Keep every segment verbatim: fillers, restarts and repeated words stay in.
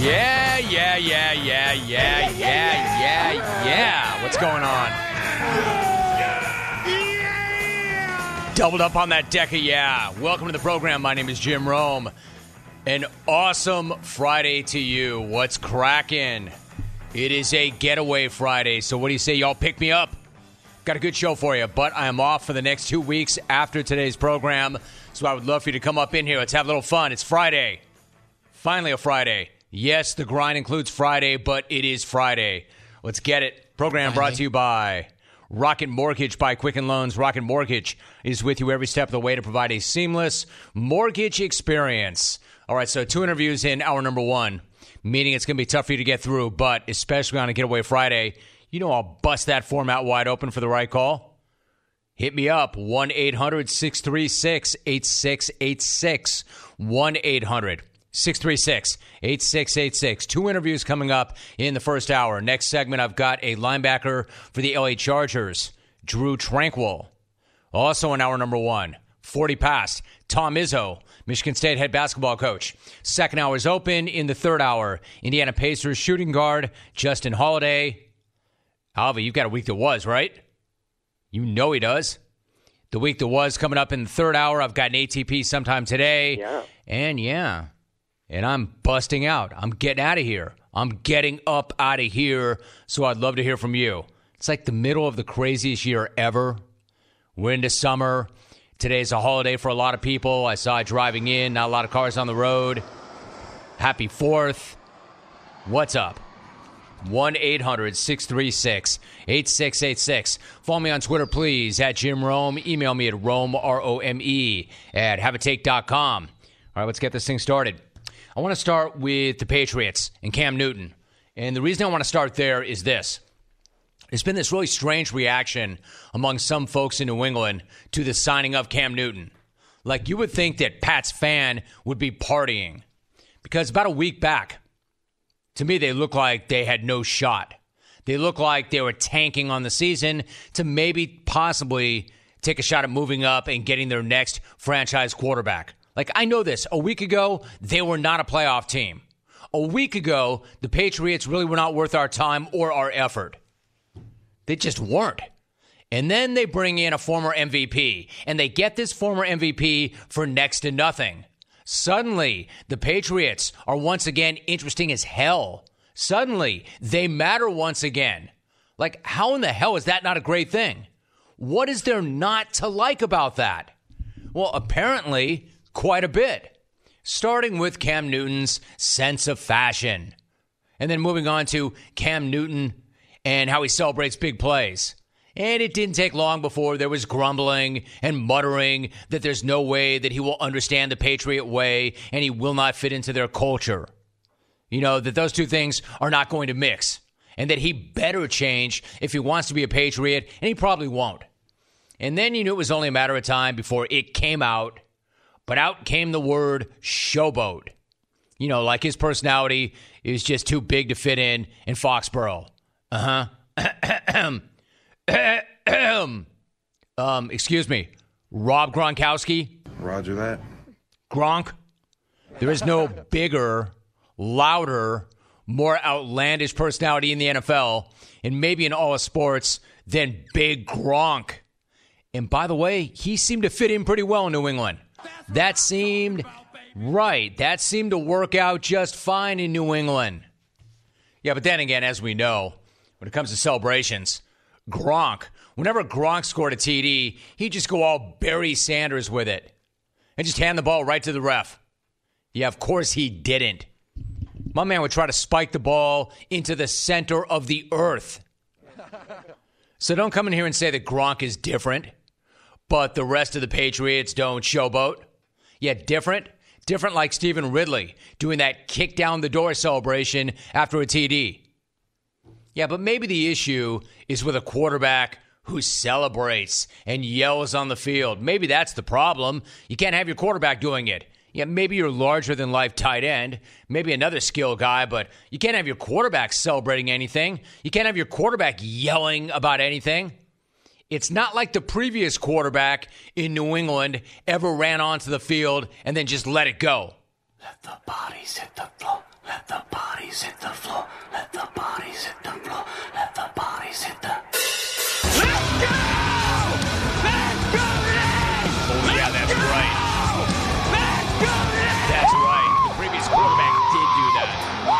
Yeah, yeah, yeah, yeah, yeah, yeah, yeah, yeah. What's going on? Doubled up on that deck of yeah. Welcome to the program. My name is Jim Rome. An awesome Friday to you. What's cracking? It is a getaway Friday, so what do you say? Y'all pick me up. Got a good show for you, but I am off for the next two weeks after today's program, so I would love for you to come up in here. Let's have a little fun. It's Friday. Finally a Friday. Yes, the grind includes Friday, but it is Friday. Let's get it. Program brought to you by Rocket Mortgage by Quicken Loans. Rocket Mortgage is with you every step of the way to provide a seamless mortgage experience. All right, so two interviews in hour number one, meaning it's going to be tough for you to get through, but especially on a Getaway Friday, you know I'll bust that format wide open for the right call. Hit me up, one eight hundred six three six eight six eight six, one eight hundred six three six eight six eight six. Two interviews coming up in the first hour. Next segment, I've got a linebacker for the L A Chargers, Drue Tranquill. Also in hour number one, forty past, Tom Izzo, Michigan State head basketball coach. Second hour is open. In the third hour, Indiana Pacers shooting guard, Justin Holiday. Alva, you've got a week that was, right? You know he does. The week that was coming up in the third hour. I've got an A T P sometime today. Yeah. And yeah, and I'm busting out. I'm getting out of here. I'm getting up out of here. So I'd love to hear from you. It's like the middle of the craziest year ever. We're into summer. Today's a holiday for a lot of people. I saw it driving in. Not a lot of cars on the road. Happy fourth. What's up? one eight hundred six three six eight six eight six. Follow me on Twitter, please, at Jim Rome. Email me at Rome, R O M E, at have a take dot com. All right, let's get this thing started. I want to start with the Patriots and Cam Newton. And the reason I want to start there is this. There's been this really strange reaction among some folks in New England to the signing of Cam Newton. Like, you would think that Pat's fan would be partying. Because about a week back, to me, they look like they had no shot. They look like they were tanking on the season to maybe possibly take a shot at moving up and getting their next franchise quarterback. Like, I know this. A week ago, they were not a playoff team. A week ago, the Patriots really were not worth our time or our effort. They just weren't. And then they bring in a former M V P, and they get this former M V P for next to nothing. Suddenly, the Patriots are once again interesting as hell. Suddenly, they matter once again. Like, how in the hell is that not a great thing? What is there not to like about that? Well, apparently, quite a bit. Starting with Cam Newton's sense of fashion. And then moving on to Cam Newton and how he celebrates big plays. And it didn't take long before there was grumbling and muttering that there's no way that he will understand the Patriot way and he will not fit into their culture. You know, that those two things are not going to mix. And that he better change if he wants to be a Patriot, and he probably won't. And then you knew it was only a matter of time before it came out. But out came the word showboat. You know, like his personality is just too big to fit in in Foxborough. Uh-huh. um, excuse me, Rob Gronkowski? Roger that. Gronk? There is no bigger, louder, more outlandish personality in the N F L, and maybe in all of sports, than Big Gronk. And by the way, he seemed to fit in pretty well in New England. That seemed, right, that seemed to work out just fine in New England. Yeah, but then again, as we know, when it comes to celebrations, Gronk, whenever Gronk scored a T D, he'd just go all Barry Sanders with it and just hand the ball right to the ref. Yeah, of course he didn't. My man would try to spike the ball into the center of the earth. So don't come in here and say that Gronk is different, but the rest of the Patriots don't showboat. Yeah, different. Different like Stephen Ridley doing that kick down the door celebration after a T D. Yeah, but maybe the issue is with a quarterback who celebrates and yells on the field. Maybe that's the problem. You can't have your quarterback doing it. Yeah, maybe you're larger-than-life tight end, maybe another skill guy, but you can't have your quarterback celebrating anything. You can't have your quarterback yelling about anything. It's not like the previous quarterback in New England ever ran onto the field and then just let it go. Let the bodies hit the floor. Let the bodies hit the floor. Let the bodies hit the floor. Let the bodies hit the... Let's go! Let's go! Oh, yeah, that's go! right. Let's go! That's right. The previous quarterback did do that.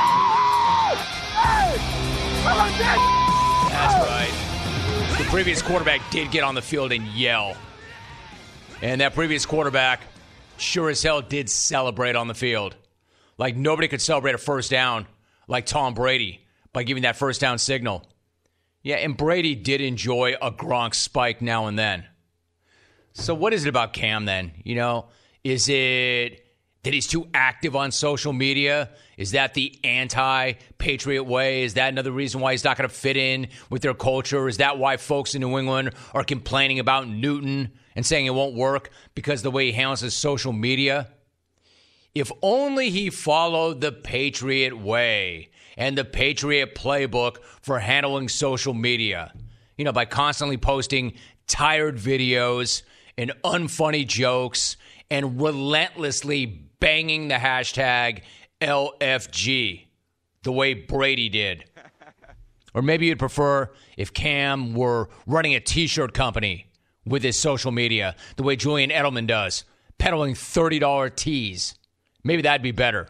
That's right. The previous quarterback did get on the field and yell. And that previous quarterback sure as hell did celebrate on the field. Like nobody could celebrate a first down like Tom Brady by giving that first down signal. Yeah, and Brady did enjoy a Gronk spike now and then. So what is it about Cam then? You know, is it that he's too active on social media? Is that the anti-Patriot way? Is that another reason why he's not going to fit in with their culture? Is that why folks in New England are complaining about Newton and saying it won't work because of the way he handles his social media? If only he followed the Patriot way and the Patriot playbook for handling social media. You know, by constantly posting tired videos and unfunny jokes and relentlessly banging the hashtag L F G the way Brady did. Or maybe you'd prefer if Cam were running a t-shirt company with his social media the way Julian Edelman does, peddling thirty dollars tees. Maybe that'd be better.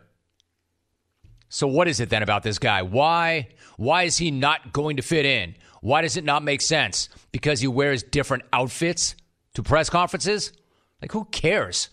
So what is it then about this guy? Why? Why is he not going to fit in? Why does it not make sense? Because he wears different outfits to press conferences? Like, who cares?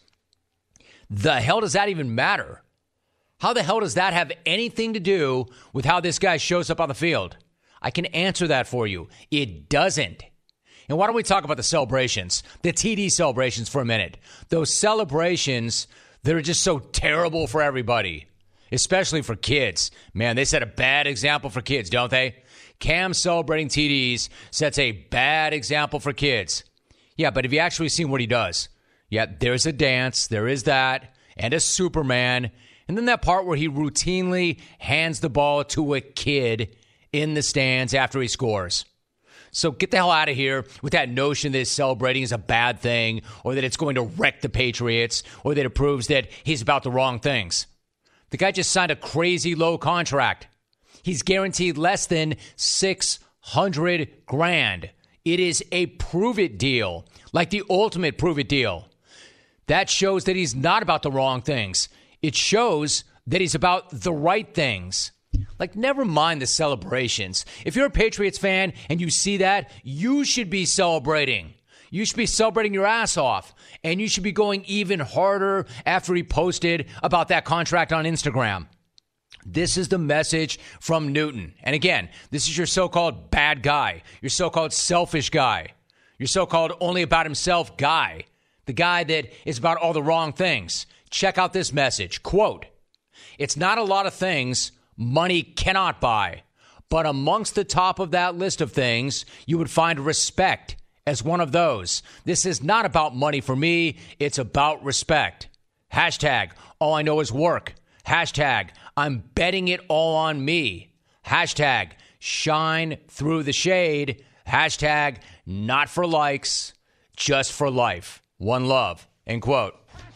The hell does that even matter? How the hell does that have anything to do with how this guy shows up on the field? I can answer that for you. It doesn't. And why don't we talk about the celebrations, the T D celebrations for a minute? Those celebrations that are just so terrible for everybody, especially for kids. Man, they set a bad example for kids, don't they? Cam celebrating T Ds sets a bad example for kids. Yeah, but have you actually seen what he does? Yeah, there's a dance, there is that, and a Superman, and then that part where he routinely hands the ball to a kid in the stands after he scores. So get the hell out of here with that notion that celebrating is a bad thing or that it's going to wreck the Patriots or that it proves that he's about the wrong things. The guy just signed a crazy low contract. He's guaranteed less than six hundred grand. It is a prove-it deal, like the ultimate prove-it deal. That shows that he's not about the wrong things. It shows that he's about the right things. Like, never mind the celebrations. If you're a Patriots fan and you see that, you should be celebrating. You should be celebrating your ass off. And you should be going even harder after he posted about that contract on Instagram. This is the message from Newton. And again, this is your so-called bad guy, your so-called selfish guy, your so-called only about himself guy, the guy that is about all the wrong things. Check out this message. Quote, "It's not a lot of things money cannot buy, but amongst the top of that list of things, you would find respect as one of those. This is not about money for me. It's about respect. Hashtag, all I know is work. Hashtag, I'm betting it all on me. Hashtag, shine through the shade. Hashtag, not for likes, just for life. One love." End quote.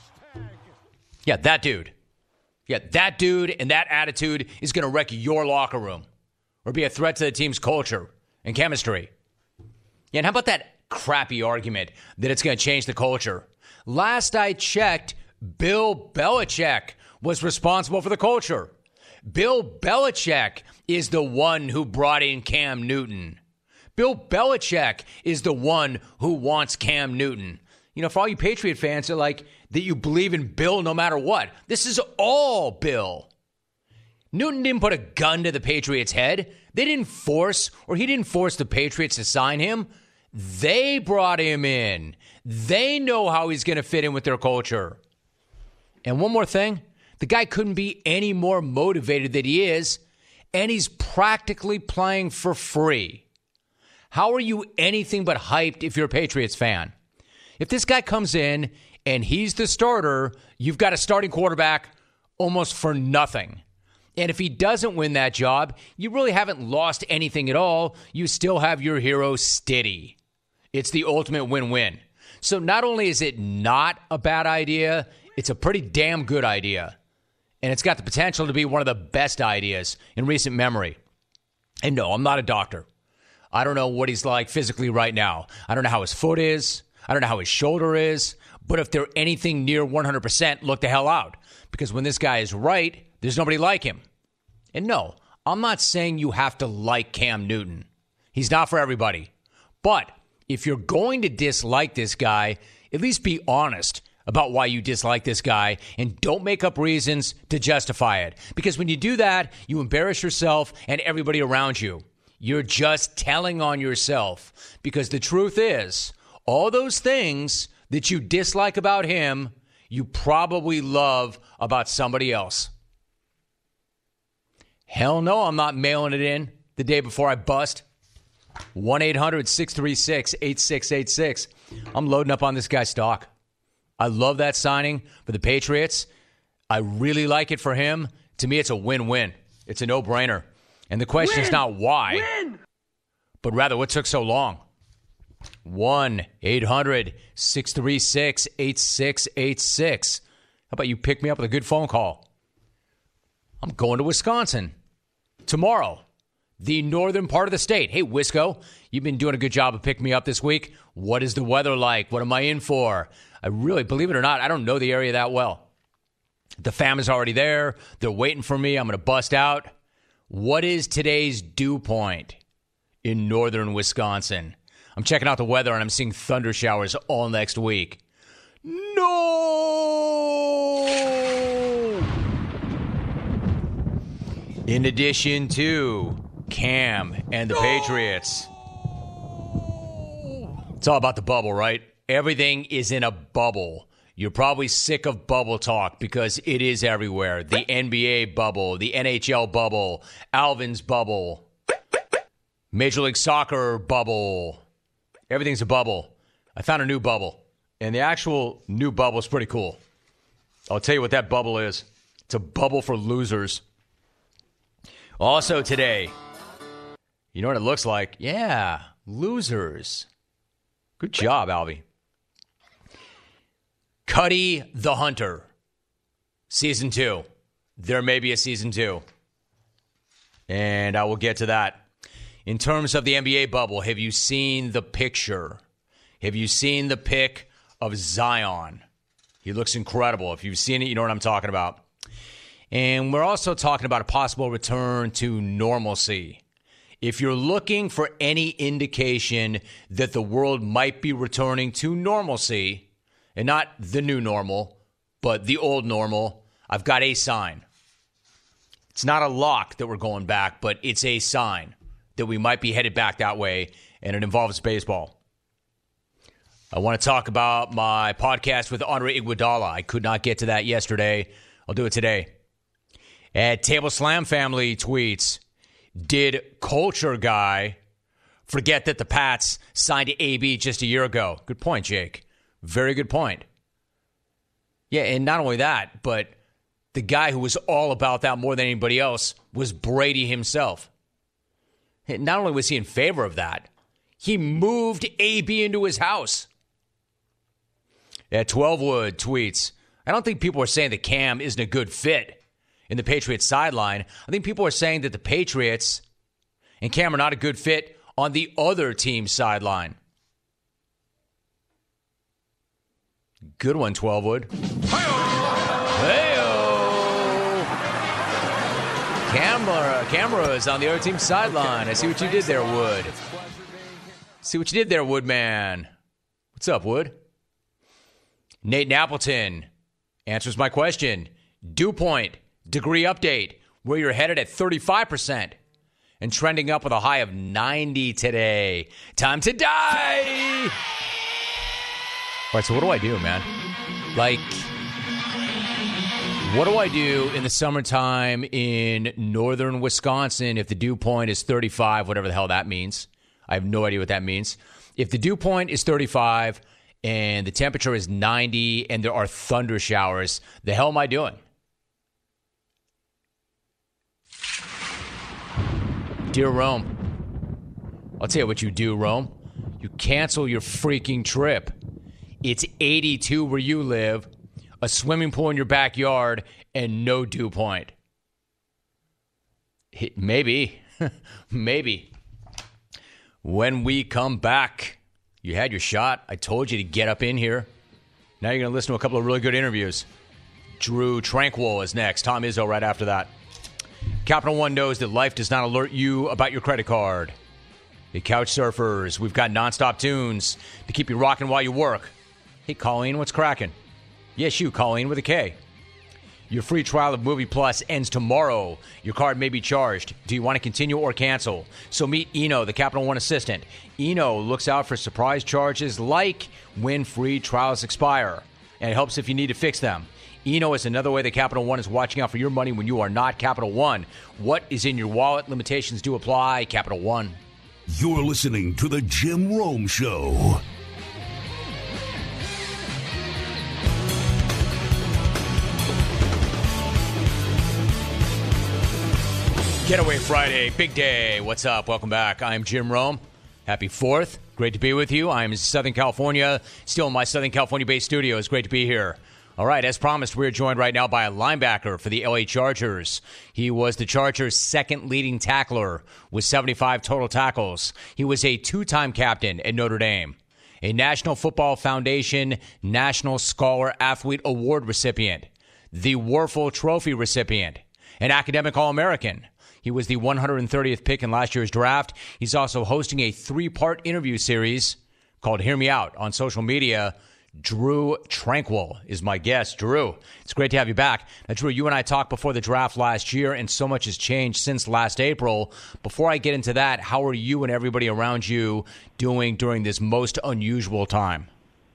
Yeah, that dude. Yeah, that dude and that attitude is going to wreck your locker room or be a threat to the team's culture and chemistry. Yeah, and how about that crappy argument that it's going to change the culture? Last I checked, Bill Belichick was responsible for the culture. Bill Belichick is the one who brought in Cam Newton. Bill Belichick is the one who wants Cam Newton. You know, for all you Patriot fans that like that you believe in Bill no matter what, this is all Bill. Newton didn't put a gun to the Patriots' head. They didn't force, or he didn't force the Patriots to sign him. They brought him in. They know how he's going to fit in with their culture. And one more thing, the guy couldn't be any more motivated than he is, and he's practically playing for free. How are you anything but hyped if you're a Patriots fan? If this guy comes in and he's the starter, you've got a starting quarterback almost for nothing. And if he doesn't win that job, you really haven't lost anything at all. You still have your hero Stiddy. It's the ultimate win-win. So not only is it not a bad idea, it's a pretty damn good idea. And it's got the potential to be one of the best ideas in recent memory. And no, I'm not a doctor. I don't know what he's like physically right now. I don't know how his foot is. I don't know how his shoulder is. But if they're anything near one hundred percent, look the hell out. Because when this guy is right, there's nobody like him. And no, I'm not saying you have to like Cam Newton. He's not for everybody. But if you're going to dislike this guy, at least be honest about why you dislike this guy and don't make up reasons to justify it. Because when you do that, you embarrass yourself and everybody around you. You're just telling on yourself. Because the truth is, all those things that you dislike about him, you probably love about somebody else. Hell no, I'm not mailing it in the day before I bust. one eight hundred six three six eight six eight six. I'm loading up on this guy's stock. I love that signing for the Patriots. I really like it for him. To me, it's a win-win. It's a no-brainer. And the question win! is not why, win! but rather what took so long. one eight hundred six three six eight six eight six. How about you pick me up with a good phone call? I'm going to Wisconsin tomorrow, the northern part of the state. Hey, Wisco, you've been doing a good job of picking me up this week. What is the weather like? What am I in for? I really, believe it or not, I don't know the area that well. The fam is already there. They're waiting for me. I'm going to bust out. What is today's dew point in northern Wisconsin? I'm checking out the weather, and I'm seeing thunder showers all next week. No! In addition to Cam and the no! Patriots. It's all about the bubble, right? Everything is in a bubble. You're probably sick of bubble talk because it is everywhere. The N B A bubble, the N H L bubble, Alvin's bubble, Major League Soccer bubble. Everything's a bubble. I found a new bubble, and the actual new bubble is pretty cool. I'll tell you what that bubble is. It's a bubble for losers. Also today, you know what it looks like? Yeah, losers. Good job, Alvy. Cuddy the Hunter. Season two. There may be a season two. And I will get to that. In terms of the N B A bubble, have you seen the picture? Have you seen the pic of Zion? He looks incredible. If you've seen it, you know what I'm talking about. And we're also talking about a possible return to normalcy. If you're looking for any indication that the world might be returning to normalcy, and not the new normal, but the old normal, I've got a sign. It's not a lock that we're going back, but it's a sign that we might be headed back that way, and it involves baseball. I want to talk about my podcast with Andre Iguodala. I could not get to that yesterday. I'll do it today. At Table Slam Family tweets, did Culture Guy forget that the Pats signed A B just a year ago? Good point, Jake. Very good point. Yeah, and not only that, but the guy who was all about that more than anybody else was Brady himself. Not only was he in favor of that, he moved A B into his house. At twelve Wood tweets, I don't think people are saying that Cam isn't a good fit in the Patriots sideline. I think people are saying that the Patriots and Cam are not a good fit on the other team's sideline. Good one, twelve Wood. Hey-o! Camera, camera is on the other team's sideline. I see what you did there, Wood. See what you did there, Woodman. What's up, Wood? Nate Appleton answers my question. Dew point, degree update, where you're headed at thirty-five percent and trending up with a high of ninety today. Time to die! All right, so what do I do, man? Like, what do I do in the summertime in northern Wisconsin if the dew point is thirty-five, whatever the hell that means? I have no idea what that means. If the dew point is thirty-five and the temperature is ninety and there are thunder showers, the hell am I doing? Dear Rome, I'll tell you what you do, Rome. You cancel your freaking trip. It's eighty-two where you live. a swimming pool in your backyard, and no dew point. Maybe. Maybe. When we come back, you had your shot. I told you to get up in here. Now you're going to listen to a couple of really good interviews. Drew Tranquil is next. Tom Izzo right after that. Capital One knows that life does not alert you about your credit card. The Couch Surfers, we've got nonstop tunes to keep you rocking while you work. Hey, Colleen, what's cracking? Yes, you, Colleen, with a K. Your free trial of Movie Plus ends tomorrow. Your card may be charged. Do you want to continue or cancel? So meet Eno, the Capital One assistant. Eno looks out for surprise charges like when free trials expire, and it helps if you need to fix them. Eno is another way that Capital One is watching out for your money when you are not Capital One. What is in your wallet? Limitations do apply. Capital One. You're listening to The Jim Rome Show. Getaway Friday, big day. What's up? Welcome back. I'm Jim Rome. Happy fourth. Great to be with you. I'm in Southern California, still in my Southern California-based studio. It's great to be here. All right, as promised, we're joined right now by a linebacker for the L A Chargers. He was the Chargers' second leading tackler with seventy-five total tackles. He was a two-time captain at Notre Dame, a National Football Foundation National Scholar Athlete Award recipient, the Werfel Trophy recipient, an academic All-American. He was the one hundred thirtieth pick in last year's draft. He's also hosting a three-part interview series called Hear Me Out on social media. Drew Tranquil is my guest. Drew, it's great to have you back. Now, Drew, you and I talked before the draft last year, and so much has changed since last April. Before I get into that, how are you and everybody around you doing during this most unusual time?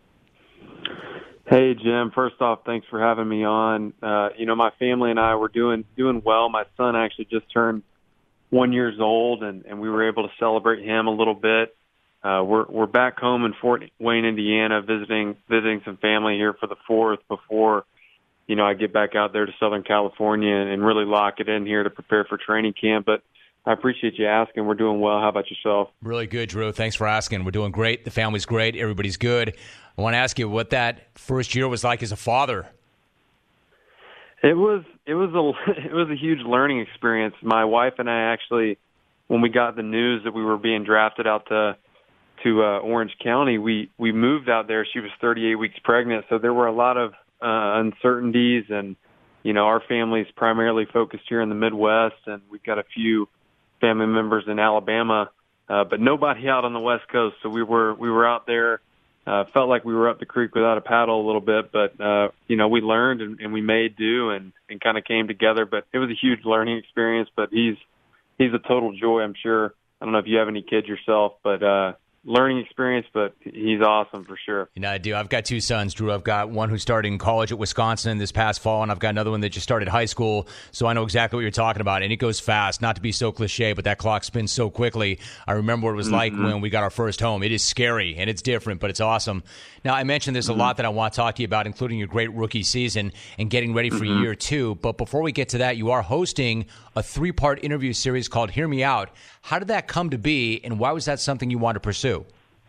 Hey, Jim. First off, thanks for having me on. Uh, you know, my family and I were doing doing well. My son actually just turned one years old, and, and we were able to celebrate him a little bit. Uh, we're we're back home in Fort Wayne, Indiana, visiting visiting some family here for the fourth before, you know, I get back out there to Southern California and, and really lock it in here to prepare for training camp. But I appreciate you asking. We're doing well. How about yourself? Really good, Drew. Thanks for asking. We're doing great. The family's great. Everybody's good. I want to ask you what that first year was like as a father. It was it was a it was a huge learning experience. My wife and I actually, when we got the news that we were being drafted out to to uh, Orange County, we we moved out there. She was thirty-eight weeks pregnant, so there were a lot of uh, uncertainties. And you know, our family's primarily focused here in the Midwest, and we've got a few family members in Alabama, uh, but nobody out on the West Coast. So we were we were out there. Uh, felt like we were up the creek without a paddle a little bit, but uh, you know, we learned and, and we made do and, and kind of came together. But it was a huge learning experience. But he's he's a total joy, I'm sure. I don't know if you have any kids yourself, but uh, learning experience, but he's awesome for sure. You know, I do. I've got two sons, Drew. I've got one who started in college at Wisconsin this past fall, and I've got another one that just started high school, so I know exactly what you're talking about. And it goes fast, not to be so cliche, but that clock spins so quickly. I remember what it was mm-hmm. like when we got our first home. It is scary, and it's different, but it's awesome. Now, I mentioned there's a mm-hmm. lot that I want to talk to you about, including your great rookie season and getting ready for mm-hmm. year two. But before we get to that, you are hosting a three-part interview series called Hear Me Out. How did that come to be, and why was that something you wanted to pursue?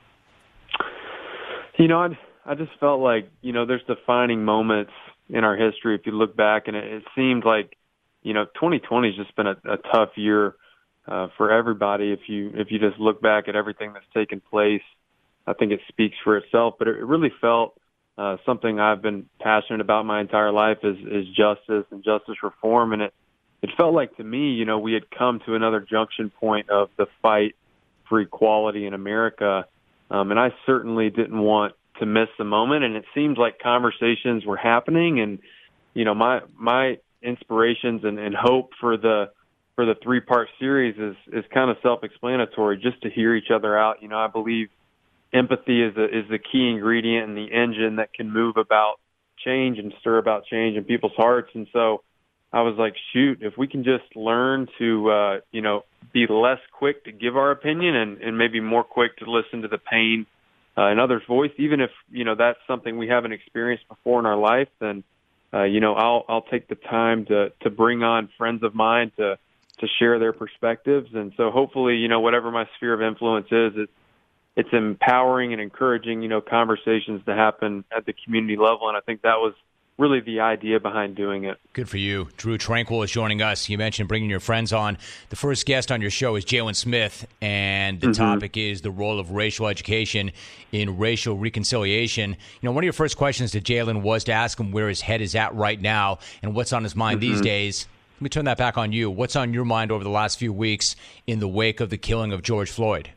You know, I, I just felt like, you know, there's defining moments in our history. If you look back, and it, it seemed like, you know, twenty twenty has just been a, a tough year uh, for everybody. If you if you just look back at everything that's taken place, I think it speaks for itself. But it, it really felt uh, something I've been passionate about my entire life is, is justice and justice reform. And it, it felt like to me, you know, we had come to another junction point of the fight for equality in America. Um, and I certainly didn't want to miss the moment. And it seemed like conversations were happening. And, you know, my my inspirations and, and hope for the for the three-part series is, is kind of self-explanatory, just to hear each other out. You know, I believe empathy is, a, is the key ingredient and the engine that can move about change and stir about change in people's hearts. And so I was like, shoot, if we can just learn to, uh, you know, be less quick to give our opinion and, and maybe more quick to listen to the pain uh, in others' voice, even if, you know, that's something we haven't experienced before in our life, then, uh, you know, I'll, I'll take the time to, to bring on friends of mine to, to share their perspectives. And so hopefully, you know, whatever my sphere of influence is, it's, it's empowering and encouraging, you know, conversations to happen at the community level. And I think that was really the idea behind doing it. Good for you. Drew Tranquill is joining us. You mentioned bringing your friends on. The first guest on your show is Jalen Smith, and the mm-hmm. topic is the role of racial education in racial reconciliation. You know, one of your first questions to Jalen was to ask him where his head is at right now and what's on his mind mm-hmm. these days. Let me turn that back on you. What's on your mind over the last few weeks in the wake of the killing of George Floyd?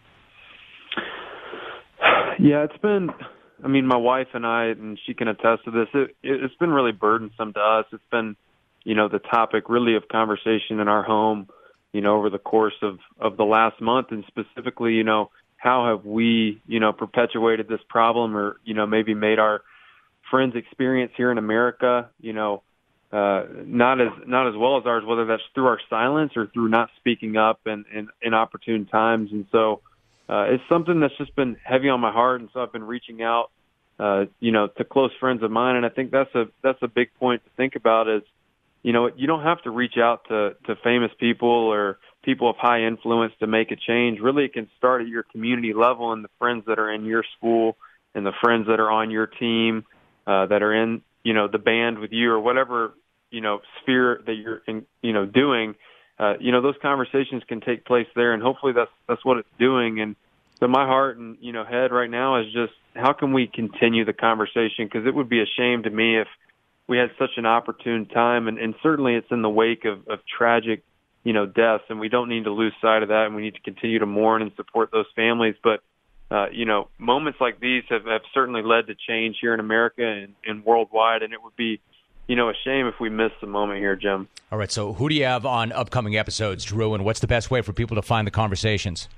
Yeah, it's been, I mean, my wife and I, and she can attest to this, it, it's been really burdensome to us. It's been, you know, the topic really of conversation in our home, you know, over the course of, of the last month. And specifically, you know, how have we, you know, perpetuated this problem or, you know, maybe made our friends' experience here in America, you know, uh, not as not as well as ours, whether that's through our silence or through not speaking up in, in, in opportune times. And so, Uh, it's something that's just been heavy on my heart, and so I've been reaching out, uh, you know, to close friends of mine, and I think that's a that's a big point to think about. Is, you know, you don't have to reach out to to famous people or people of high influence to make a change. Really, it can start at your community level and the friends that are in your school and the friends that are on your team, uh, that are in, you know, the band with you or whatever, you know, sphere that you're in, you know, doing. Uh, you know, those conversations can take place there, and hopefully that's that's what it's doing. And so my heart and, you know, head right now is just how can we continue the conversation? Because it would be a shame to me if we had such an opportune time, and, and certainly it's in the wake of, of tragic, you know, deaths, and we don't need to lose sight of that, and we need to continue to mourn and support those families. But, uh, you know, moments like these have, have certainly led to change here in America and, and worldwide, and it would be, you know, a shame if we miss the moment here, Jim. All right, so who do you have on upcoming episodes, Drew, and what's the best way for people to find the conversations?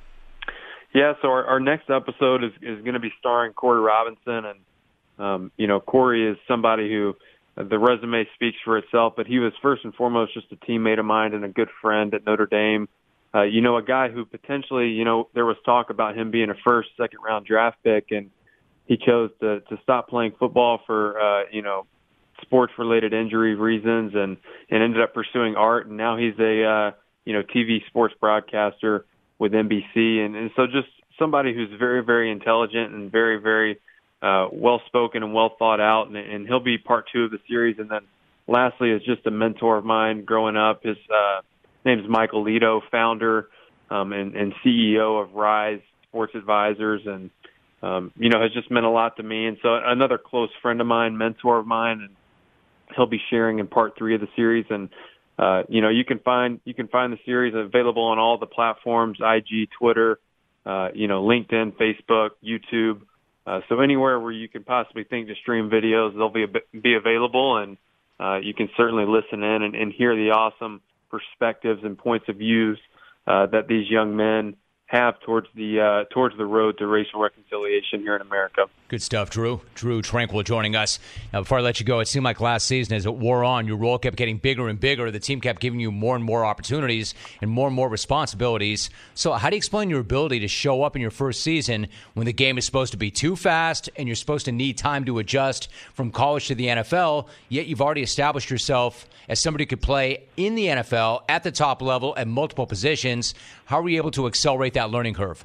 Yeah, so our, our next episode is, is going to be starring Corey Robinson, and, um, you know, Corey is somebody who uh, the resume speaks for itself, but he was first and foremost just a teammate of mine and a good friend at Notre Dame. Uh, you know, a guy who potentially, you know, there was talk about him being a first, second-round draft pick, and he chose to, to stop playing football for, uh, you know, sports-related injury reasons, and, and ended up pursuing art. And now he's a, uh, you know, T V sports broadcaster with N B C. And, and so just somebody who's very, very intelligent and very, very uh, well-spoken and well thought out. And, and he'll be part two of the series. And then lastly is just a mentor of mine growing up. His uh, name is Michael Lito, founder um, and, and C E O of Rise Sports Advisors. And, um, you know, has just meant a lot to me. And so another close friend of mine, mentor of mine, and he'll be sharing in part three of the series. And, uh, you know, you can find, you can find the series available on all the platforms, I G, Twitter, uh, you know, LinkedIn, Facebook, YouTube. Uh, so anywhere where you can possibly think to stream videos, they'll be, be available. And, uh, you can certainly listen in and, and hear the awesome perspectives and points of views, uh, that these young men have towards the uh, towards the road to racial reconciliation here in America. Good stuff, Drew. Drew Tranquill joining us. Now, before I let you go, it seemed like last season, as it wore on, your role kept getting bigger and bigger. The team kept giving you more and more opportunities and more and more responsibilities. So how do you explain your ability to show up in your first season when the game is supposed to be too fast and you're supposed to need time to adjust from college to the N F L, yet you've already established yourself as somebody who could play in the N F L at the top level at multiple positions? How were you able to accelerate that learning curve?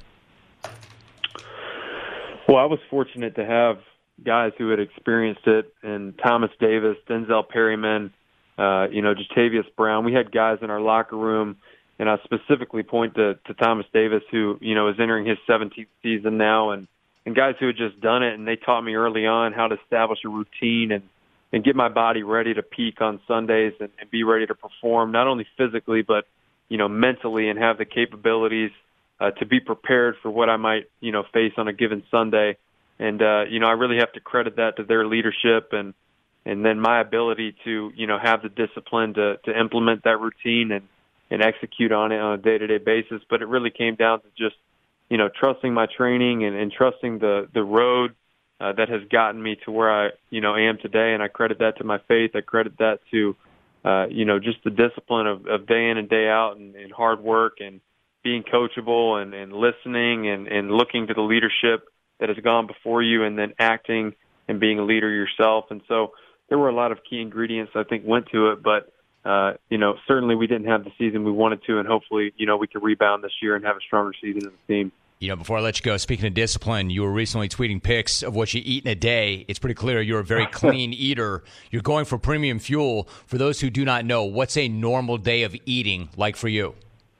Well, I was fortunate to have guys who had experienced it, and Thomas Davis, Denzel Perryman, uh, you know, Jatavius Brown. We had guys in our locker room, and I specifically point to, to Thomas Davis, who, you know, is entering his seventeenth season now, and, and guys who had just done it, and they taught me early on how to establish a routine and, and get my body ready to peak on Sundays and, and be ready to perform, not only physically, but, you know, mentally, and have the capabilities Uh, to be prepared for what I might, you know, face on a given Sunday. And, uh, you know, I really have to credit that to their leadership and, and then my ability to, you know, have the discipline to, to implement that routine and, and execute on it on a day-to-day basis. But it really came down to just, you know, trusting my training and, and trusting the, the road uh, that has gotten me to where I, you know, am today. And I credit that to my faith. I credit that to, uh, you know, just the discipline of, of day in and day out and, and hard work and being coachable and, and listening and, and looking to the leadership that has gone before you and then acting and being a leader yourself. And so there were a lot of key ingredients I think went to it, but, uh, you know, certainly we didn't have the season we wanted to, and hopefully, you know, we can rebound this year and have a stronger season as a team. You know, before I let you go, speaking of discipline, you were recently tweeting pics of what you eat in a day. It's pretty clear you're a very clean eater. You're going for premium fuel. For those who do not know, what's a normal day of eating like for you?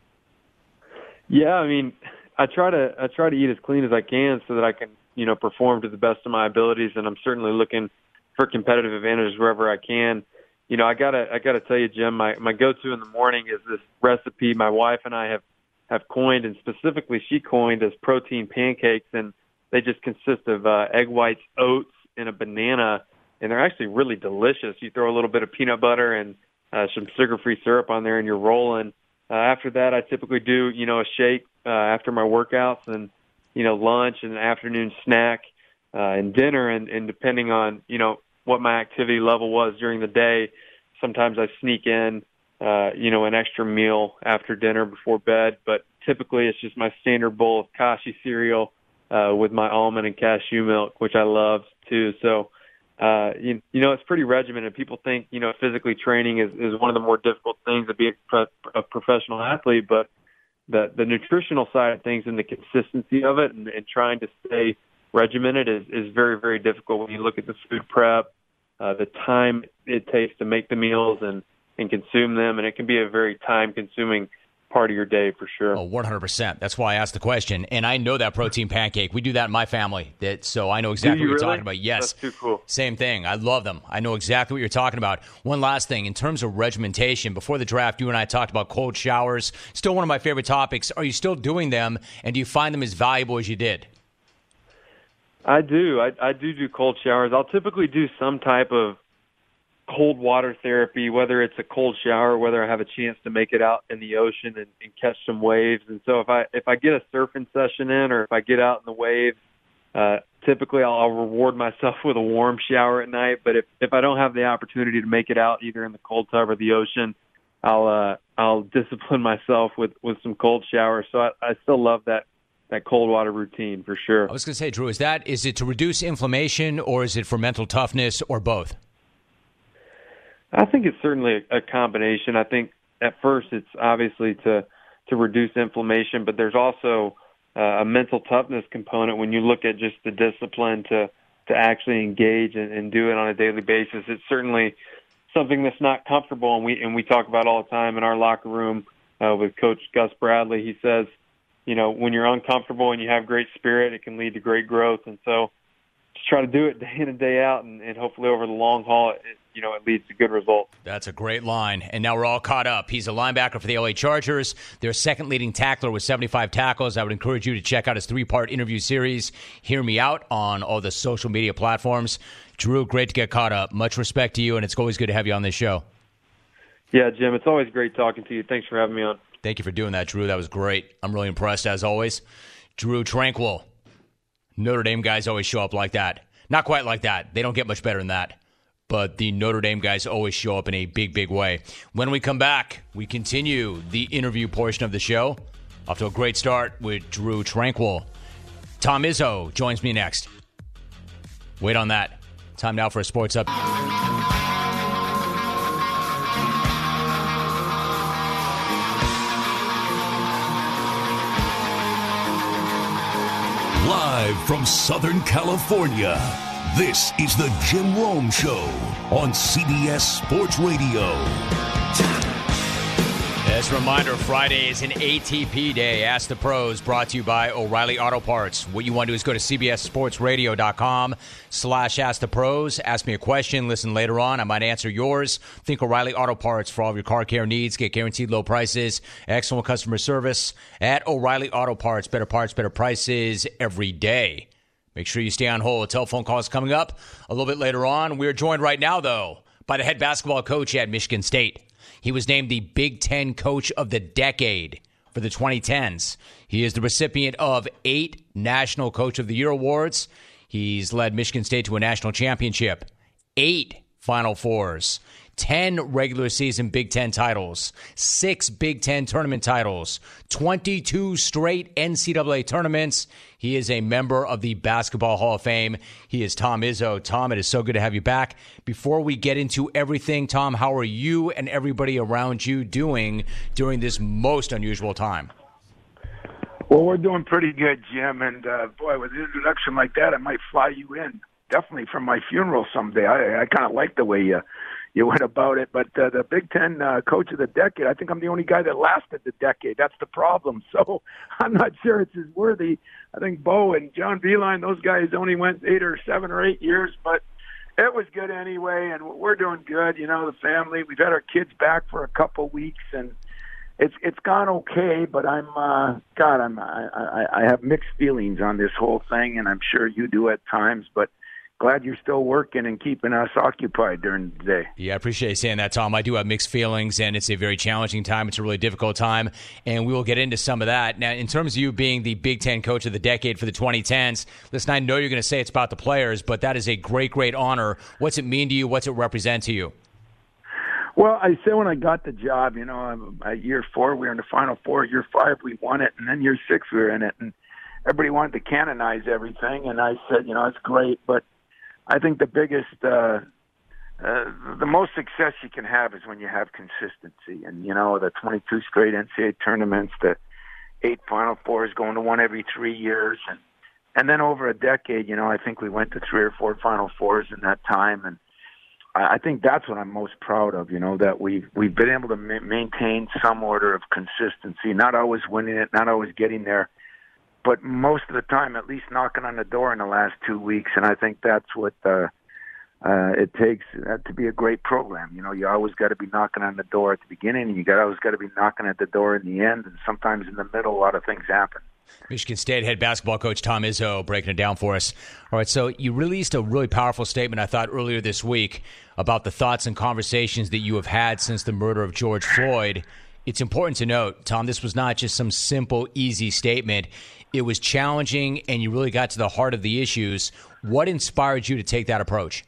Yeah, I mean, I try to I try to eat as clean as I can so that I can, you know, perform to the best of my abilities, and I'm certainly looking for competitive advantages wherever I can. You know, I gotta I gotta tell you, Jim, my my go-to in the morning is this recipe my wife and I have have coined, and specifically she coined as protein pancakes, and they just consist of uh, egg whites, oats, and a banana, and they're actually really delicious. You throw a little bit of peanut butter and uh, some sugar-free syrup on there, and you're rolling. Uh, after that, I typically do, you know, a shake uh, after my workouts, and, you know, lunch and an afternoon snack uh, and dinner, and, and depending on, you know, what my activity level was during the day, sometimes I sneak in Uh, you know, an extra meal after dinner before bed, but typically it's just my standard bowl of Kashi cereal uh, with my almond and cashew milk, which I love too. So, uh, you, you know, it's pretty regimented. People think, you know, physically training is, is one of the more difficult things to be a, pro- a professional athlete, but the, the nutritional side of things and the consistency of it and, and trying to stay regimented is, is very, very difficult when you look at the food prep, uh, the time it takes to make the meals and and consume them, and it can be a very time-consuming part of your day for sure. Oh, one hundred percent. That's why I asked the question, and I know that protein pancake. We do that in my family, that so I know exactly what you're really? talking about. Yes. That's too cool. Same thing. I love them. I know exactly what you're talking about. One last thing, in terms of regimentation, before the draft, you and I talked about cold showers. Still one of my favorite topics. Are you still doing them, and do you find them as valuable as you did? I do. I, I do do cold showers. I'll typically do some type of cold water therapy, whether it's a cold shower, whether I have a chance to make it out in the ocean and, and catch some waves. And so if I if I get a surfing session in, or if I get out in the waves, uh, typically I'll, I'll reward myself with a warm shower at night. But if if I don't have the opportunity to make it out either in the cold tub or the ocean, I'll uh, I'll discipline myself with, with some cold showers. So I, I still love that that cold water routine for sure. I was going to say, Drew, is that is it to reduce inflammation, or is it for mental toughness, or both? I think it's certainly a, a combination. I think at first it's obviously to to reduce inflammation, but there's also uh, a mental toughness component when you look at just the discipline to to actually engage and, and do it on a daily basis. It's certainly something that's not comfortable, and we and we talk about all the time in our locker room uh, with Coach Gus Bradley. He says, you know, when you're uncomfortable and you have great spirit, it can lead to great growth, and so just try to do it day in and day out, and, and hopefully over the long haul, it, you know, it leads to good results. That's a great line. And now we're all caught up. He's a linebacker for the L A Chargers, their second leading tackler with seventy-five tackles. I would encourage you to check out his three-part interview series, Hear Me Out, on all the social media platforms. Drew, great to get caught up. Much respect to you, and it's always good to have you on this show. Yeah, Jim, it's always great talking to you. Thanks for having me on. Thank you for doing that, Drew. That was great. I'm really impressed, as always. Drew Tranquill. Notre Dame guys always show up like that. Not quite like that. They don't get much better than that. But the Notre Dame guys always show up in a big, big way. When we come back, we continue the interview portion of the show. Off to a great start with Drew Tranquill. Tom Izzo joins me next. Wait on that. Time now for a sports update. Live from Southern California, this is the Jim Rome Show on C B S Sports Radio. As a reminder, Friday is an A T P day. Ask the Pros, brought to you by O'Reilly Auto Parts. What you want to do is go to cbssportsradio.com slash ask the pros. Ask me a question. Listen later on. I might answer yours. Think O'Reilly Auto Parts for all of your car care needs. Get guaranteed low prices. Excellent customer service at O'Reilly Auto Parts. Better parts, better prices every day. Make sure you stay on hold. Telephone calls coming up a little bit later on. We're joined right now, though, by the head basketball coach at Michigan State. He was named the Big Ten Coach of the Decade for the twenty tens. He is the recipient of eight National Coach of the Year awards. He's led Michigan State to a national championship, eight Final Fours, ten regular season Big Ten titles, six Big Ten tournament titles, twenty-two straight N C double A tournaments. He is a member of the Basketball Hall of Fame. He is Tom Izzo. Tom, it is so good to have you back. Before we get into everything, Tom, how are you and everybody around you doing during this most unusual time? Well, we're doing pretty good, Jim. And, uh, boy, with an introduction like that, I might fly you in, definitely from my funeral someday. I, I kind of like the way you, you went about it. But uh, the Big Ten uh, coach of the decade, I think I'm the only guy that lasted the decade. That's the problem. So I'm not sure it's as worthy. I think Bo and John Beeline, those guys only went eight or seven or eight years. But it was good anyway, and we're doing good. You know, the family, we've had our kids back for a couple weeks, and It's it's gone okay, but I'm uh, God, I'm I, I, I have mixed feelings on this whole thing, and I'm sure you do at times. But glad you're still working and keeping us occupied during the day. Yeah, I appreciate you saying that, Tom. I do have mixed feelings, and it's a very challenging time. It's a really difficult time, and we will get into some of that. Now, in terms of you being the Big Ten Coach of the Decade for the twenty tens, listen, I know you're going to say it's about the players, but that is a great, great honor. What's it mean to you? What's it represent to you? Well, I said when I got the job, you know, at year four, we were in the Final Four. Year five, we won it. And then year six, we were in it. And everybody wanted to canonize everything. And I said, you know, it's great. But I think the biggest, uh, uh, the most success you can have is when you have consistency. And, you know, the twenty-two straight N C double A tournaments, the eight Final Fours, going to one every three years. And, and then over a decade, you know, I think we went to three or four Final Fours in that time. And I think that's what I'm most proud of, you know, that we've, we've been able to ma- maintain some order of consistency, not always winning it, not always getting there, but most of the time at least knocking on the door in the last two weeks. And I think that's what uh, uh, it takes uh, to be a great program. You know, you always got to be knocking on the door at the beginning, and you got always got to be knocking at the door in the end, and sometimes in the middle a lot of things happen. Michigan State head basketball coach Tom Izzo breaking it down for us. All right, so you released a really powerful statement, I thought, earlier this week about the thoughts and conversations that you have had since the murder of George Floyd. It's important to note, Tom, this was not just some simple, easy statement. It was challenging, and you really got to the heart of the issues. What inspired you to take that approach?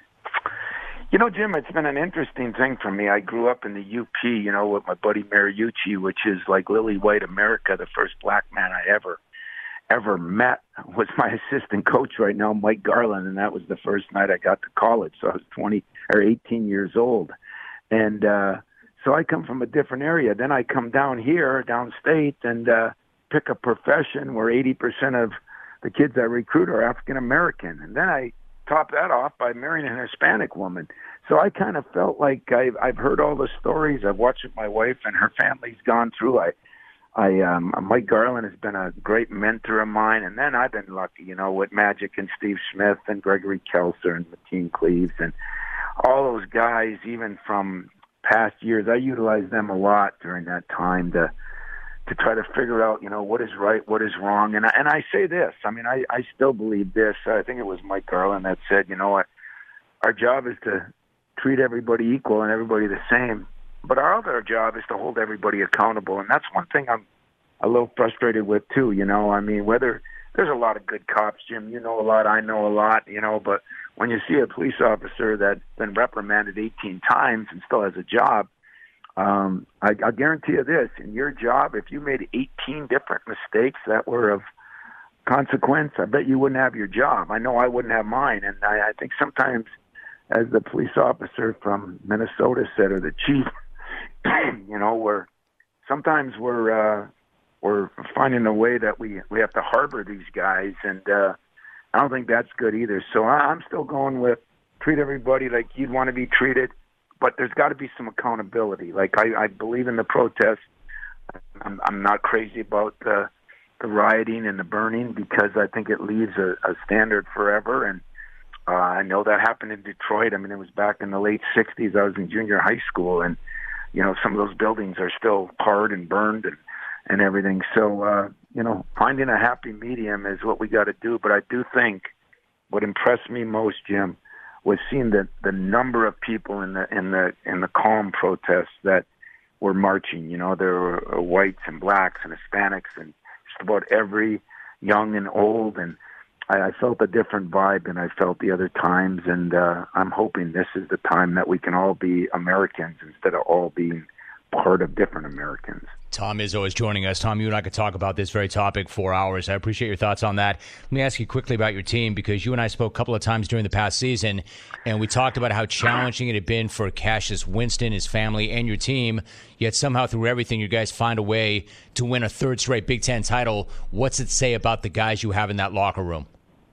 You know, Jim, it's been an interesting thing for me. I grew up in the U P, you know, with my buddy Mariucci, which is like Lily White America. The first black man I ever, ever met was my assistant coach right now, Mike Garland, and that was the first night I got to college. So I was twenty or eighteen years old. And uh, so I come from a different area. Then I come down here, downstate, and uh, pick a profession where eighty percent of the kids I recruit are African American. And then I top that off by marrying an Hispanic woman. So I kind of felt like I've, I've heard all the stories. I've watched what my wife and her family's gone through. I, I, um, Mike Garland has been a great mentor of mine. And then I've been lucky, you know, with Magic and Steve Smith and Gregory Kelser and Mateen Cleaves and all those guys, even from past years. I utilized them a lot during that time to, to try to figure out, you know, what is right, what is wrong. And I, and I say this, I mean, I, I still believe this. I think it was Mike Garland that said, you know what, our job is to treat everybody equal and everybody the same. But our other job is to hold everybody accountable. And that's one thing I'm a little frustrated with too, you know. I mean, whether there's a lot of good cops, Jim, you know a lot, I know a lot, you know, but when you see a police officer that's been reprimanded eighteen times and still has a job, Um, I, I guarantee you this, in your job, if you made eighteen different mistakes that were of consequence, I bet you wouldn't have your job. I know I wouldn't have mine. And I, I think sometimes, as the police officer from Minnesota said, or the chief, you know, we're, sometimes we're, uh, we're finding a way that we, we have to harbor these guys. And uh, I don't think that's good either. So I, I'm still going with treat everybody like you'd want to be treated. But there's got to be some accountability. Like, I, I believe in the protests. I'm, I'm not crazy about the, the rioting and the burning because I think it leaves a, a standard forever. And uh, I know that happened in Detroit. I mean, it was back in the late sixties. I was in junior high school, and, you know, some of those buildings are still tarred and burned and, and everything. So, uh, you know, finding a happy medium is what we got to do. But I do think what impressed me most, Jim, was seeing the, the number of people in the in the in the calm protests that were marching. You know, there were whites and blacks and Hispanics and just about every young and old. And I, I felt a different vibe than I felt the other times. And uh, I'm hoping this is the time that we can all be Americans instead of all being part of different Americans. Tom Izzo is joining us. Tom, you and I could talk about this very topic for hours. I appreciate your thoughts on that. Let me ask you quickly about your team, because you and I spoke a couple of times during the past season, and we talked about how challenging it had been for Cassius Winston, his family, and your team, yet somehow through everything, you guys find a way to win a third straight Big Ten title. What's it say about the guys you have in that locker room?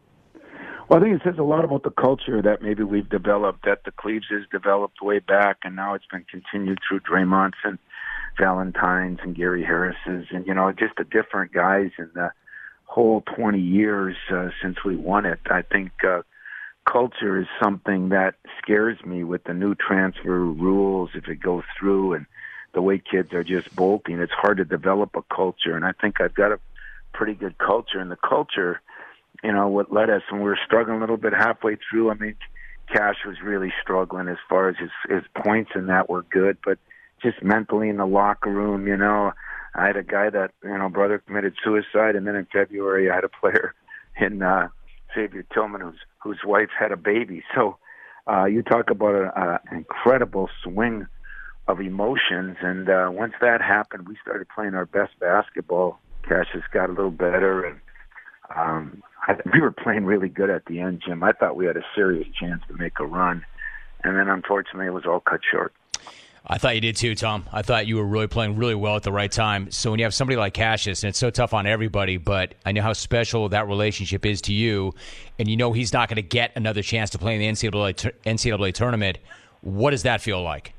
Well, I think it says a lot about the culture that maybe we've developed, that the Cleaves has developed way back, and now it's been continued through Draymond's and Valentine's and Gary Harris's, and, you know, just the different guys in the whole twenty years uh, since we won it. I think uh, culture is something that scares me with the new transfer rules. If it goes through and the way kids are just bolting, it's hard to develop a culture, and I think I've got a pretty good culture, and the culture, you know, what led us, when we were struggling a little bit halfway through, I mean, Cash was really struggling as far as his, his points and that were good, but just mentally in the locker room, you know, I had a guy that, you know, brother committed suicide, and then in February I had a player in uh, Xavier Tillman whose whose wife had a baby. So uh, you talk about an incredible swing of emotions, and uh, once that happened, we started playing our best basketball. Cassius got a little better, and um, I, we were playing really good at the end, Jim. I thought we had a serious chance to make a run, and then unfortunately it was all cut short. I thought you did too, Tom. I thought you were really playing really well at the right time. So when you have somebody like Cassius, and it's so tough on everybody, but I know how special that relationship is to you, and you know he's not going to get another chance to play in the N C double A, N C double A tournament. What does that feel like?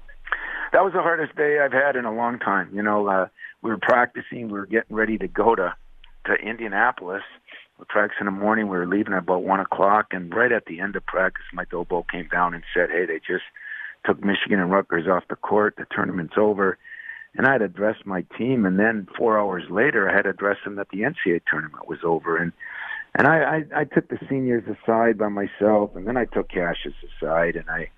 That was the hardest day I've had in a long time. You know, uh, we were practicing. We were getting ready to go to, to Indianapolis. We practiced in the morning. We were leaving at about one o'clock, and right at the end of practice, my Dobo came down and said, hey, they just took Michigan and Rutgers off the court. The tournament's over. And I had addressed my team, and then four hours later, I had addressed them that the N C double A tournament was over. And and I, I, I took the seniors aside by myself, and then I took Cassius aside, and I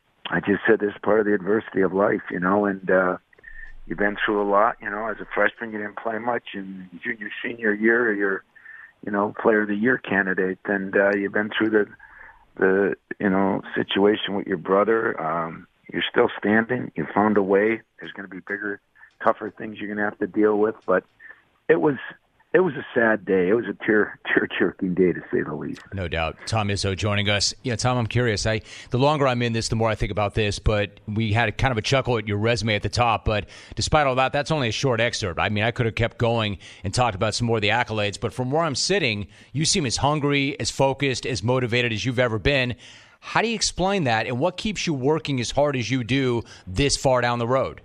I just said this is part of the adversity of life, you know, and uh, you've been through a lot. You know, as a freshman, you didn't play much, and junior, senior year, you're, you know, player of the year candidate, and uh, you've been through the the you know situation with your brother. Um, you're still standing. You found a way. There's going to be bigger, tougher things you're going to have to deal with. But it was it was a sad day. It was a tear tear jerking day, to say the least. No doubt. Tom Izzo joining us. Yeah, Tom, I'm curious. I the longer I'm in this, the more I think about this. But we had a kind of a chuckle at your resume at the top. But despite all that, that's only a short excerpt. I mean, I could have kept going and talked about some more of the accolades. But from where I'm sitting, you seem as hungry, as focused, as motivated as you've ever been. How do you explain that, and what keeps you working as hard as you do this far down the road?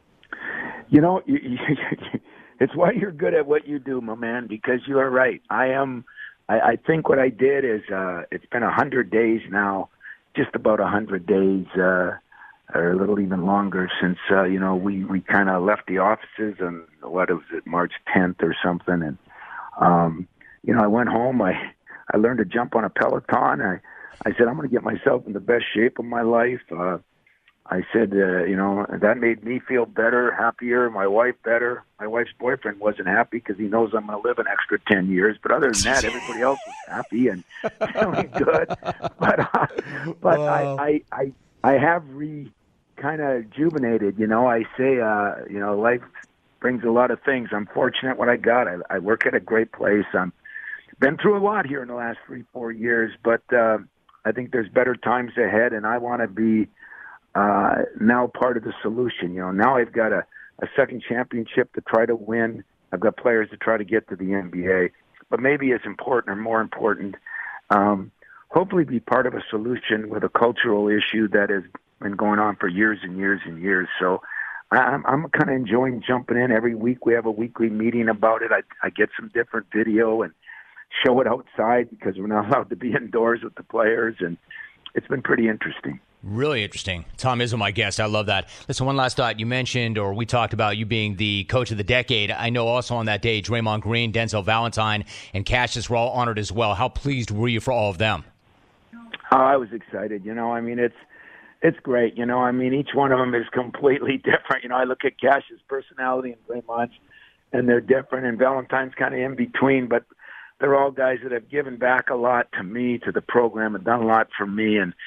You know, you, you, it's why you're good at what you do, my man, because you are right. I am. I, I think what I did is uh, it's been a hundred days now, just about a hundred days, uh, or a little even longer since uh, you know we, we kind of left the offices on what was it, March tenth or something, and um, you know I went home. I I learned to jump on a Peloton. I I said I'm going to get myself in the best shape of my life. Uh, I said, uh, you know, that made me feel better, happier, my wife better. My wife's boyfriend wasn't happy because he knows I'm going to live an extra ten years. But other than that, everybody else was happy and feeling good. But, uh, but wow. I, I, I, I have re kind of rejuvenated, you know. I say, uh, you know, life brings a lot of things. I'm fortunate what I got. I, I work at a great place. I'm been through a lot here in the last three, four years. But uh, I think there's better times ahead, and I want to be Uh, now part of the solution. You know, now I've got a, a second championship to try to win. I've got players to try to get to the N B A. But maybe as important or more important, um, hopefully be part of a solution with a cultural issue that has been going on for years and years and years. So I'm, I'm kind of enjoying jumping in. Every week we have a weekly meeting about it. I, I get some different video and show it outside because we're not allowed to be indoors with the players. And it's been pretty interesting. Really interesting. Tom Izzo, my guest. I love that. Listen, one last thought. You mentioned, or we talked about you being the coach of the decade. I know also on that day, Draymond Green, Denzel Valentine, and Cassius were all honored as well. How pleased were you for all of them? Oh, I was excited. You know, I mean, it's it's great. You know, I mean, each one of them is completely different. You know, I look at Cassius' personality and Draymond's, and they're different, and Valentine's kind of in between, but they're all guys that have given back a lot to me, to the program, and done a lot for me, and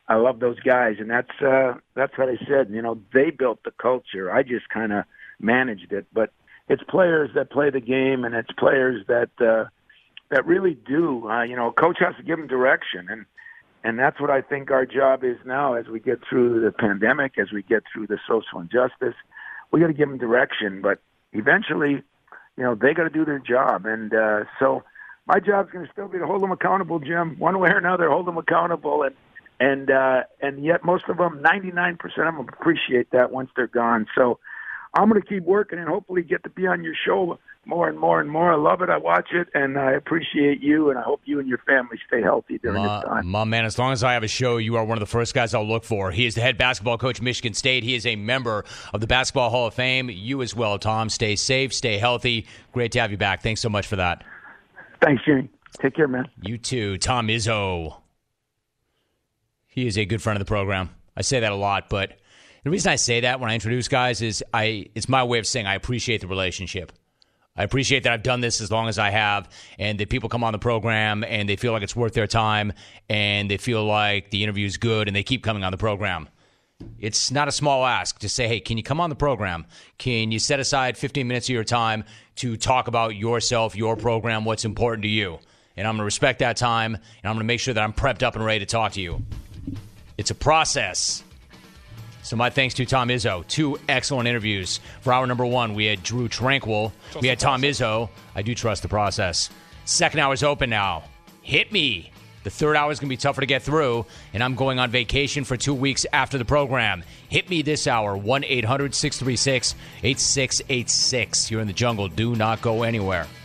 I love those guys, and that's uh, that's what I said. You know, they built the culture. I just kind of managed it. But it's players that play the game, and it's players that uh, that really do. Uh, you know, a coach has to give them direction, and and that's what I think our job is now as we get through the pandemic, as we get through the social injustice. We got to give them direction, but eventually, you know, they got to do their job, and uh, so my job's going to still be to hold them accountable, Jim, one way or another. Hold them accountable, and and uh, and yet most of them, ninety-nine percent of them, appreciate that once they're gone. So I'm going to keep working and hopefully get to be on your show more and more and more. I love it. I watch it, and I appreciate you, and I hope you and your family stay healthy during my, this time. My man, as long as I have a show, you are one of the first guys I'll look for. He is the head basketball coach of Michigan State. He is a member of the Basketball Hall of Fame. You as well, Tom. Stay safe, stay healthy. Great to have you back. Thanks so much for that. Thanks, Jimmy. Take care, man. You too. Tom Izzo. He is a good friend of the program. I say that a lot, but the reason I say that when I introduce guys is I it's my way of saying I appreciate the relationship. I appreciate that I've done this as long as I have, and that people come on the program and they feel like it's worth their time, and they feel like the interview is good, and they keep coming on the program. It's not a small ask to say, hey, can you come on the program? Can you set aside fifteen minutes of your time to talk about yourself, your program, what's important to you? And I'm going to respect that time, and I'm going to make sure that I'm prepped up and ready to talk to you. It's a process. So my thanks to Tom Izzo. Two excellent interviews. For hour number one, we had Drew Tranquil. Trust we had Tom Izzo. I do trust the process. Second hour is open now. Hit me. The third hour is going to be tougher to get through, and I'm going on vacation for two weeks after the program. Hit me this hour, one eight hundred six three six eight six eight six. You're in the jungle. Do not go anywhere.